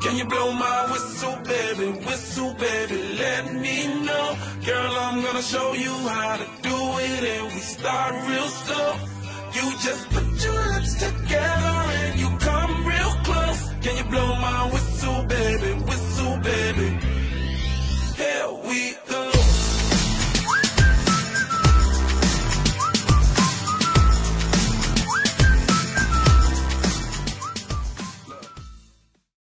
Can you blow my whistle, baby, let me know. Girl, I'm gonna show you how to do it, and we start real slow. You just put your lips together and you come real close. Can you blow my whistle, baby, here we